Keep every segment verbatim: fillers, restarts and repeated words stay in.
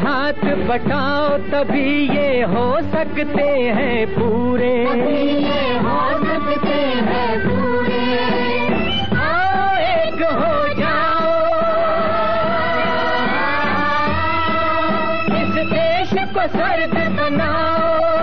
हाथ बटाओ तभी ये हो सकते हैं पूरे, तभी ये हो सकते हैं पूरे। आओ एक हो जाओ, इस देश को स्वर्ग बनाओ।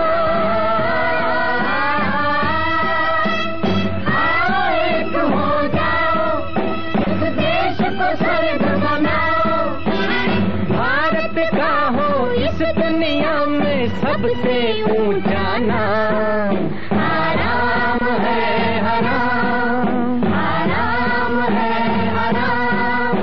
आओ एक हो जाओ, इस देश को स्वर्ग बनाओ। भारत का हो इस दुनिया में सबसे ऊंचा नाम। आराम है हराम, आराम है हराम।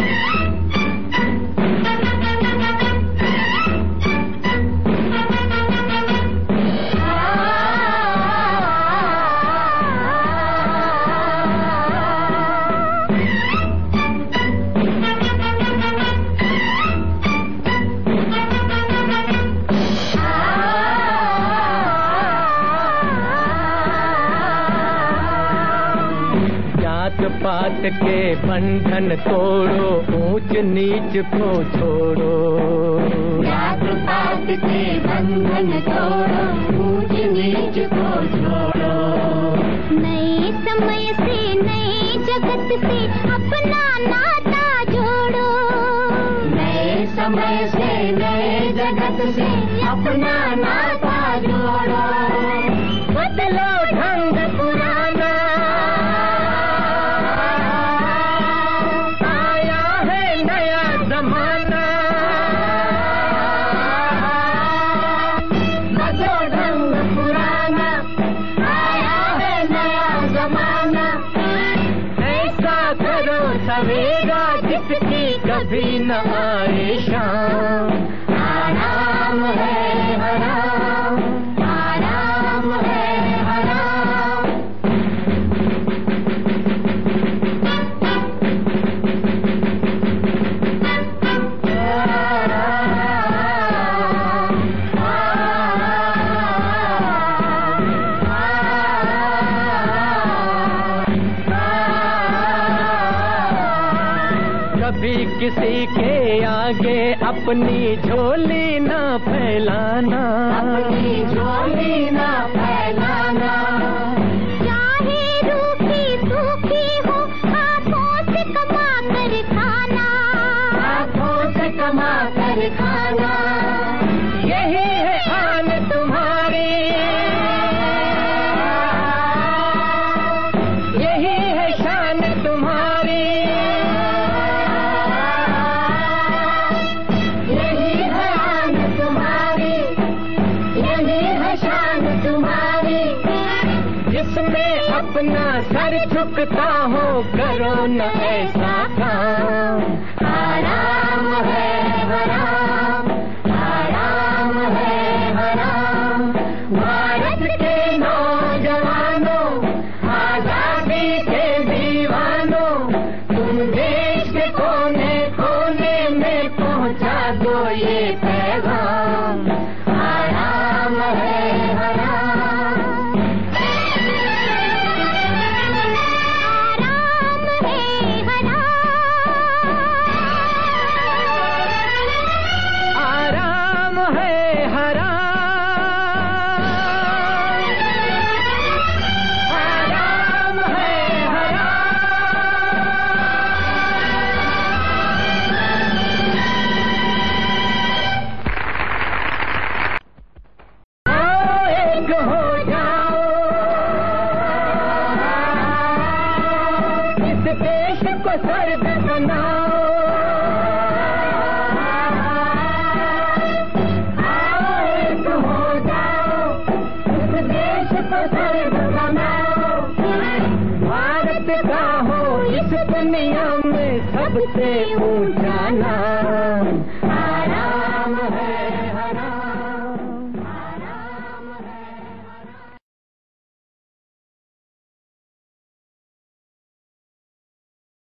पात के बंधन तोड़ो, ऊंच नीच को छोड़ो। जात पात के बंधन तोड़ो, ऊंच नीच को छोड़ो। नए समय से नए जगत से अपना नाता जोड़ो। नए समय से नए जगत से अपना नाता जोड़ो। बदलो ढंग पुराना, आया है नया जमाना। बदलो ढंग पुराना, आया है नया जमाना। ऐसा करो सवेरा जिसकी कभी न आए शाम। आराम है हराम, आराम है हराम। कभी किसी के आगे अपनी झोली न फैलाना, अपनी झोली न फैलाना। चाहे रूखी सूखी हो, हाथों से कमा कर खाना। हाथों से कमा कर खाना। यही है आन तुम्हारी, यही है शान तुम्हारी। यही है आन तुम्हारी, यही है शान तुम्हारी। जिसमें अपना सर झुकता हो करो न ऐसा काम। आराम है हराम, आराम है हराम। भारत के नौजवानों, आजादी के दीवानों, तुम देश के कोने कोने में पहुंचा दो ये पैगाम। आराम है हराम। आराम है हराम, आराम है हराम, आराम है हराम। आओ एक हो जाओ, इस देश को स्वर्ग बनाओ। आओ एक हो जाओ, इस देश को स्वर्ग बनाओ। भारत का हो इस दुनिया में सबसे ऊंचा नाम।